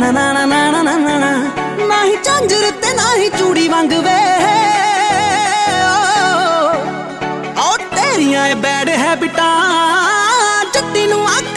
ਨਾ ਨਾ ਨਾ ਨਾ ਨਾ ਨਾ ਨਾ, ਨਾ ਹੀ ਝਾਂਜਰ ਤੇ ਨਾ ਹੀ ਚੂੜੀ ਵਾਂਗ ਵੇ ਓ ਤੇਰੀਆਂ ਇਹ ਬੈਡ ਹੈਬਿਟਾਂ ਜੱਟੀ ਨੂੰ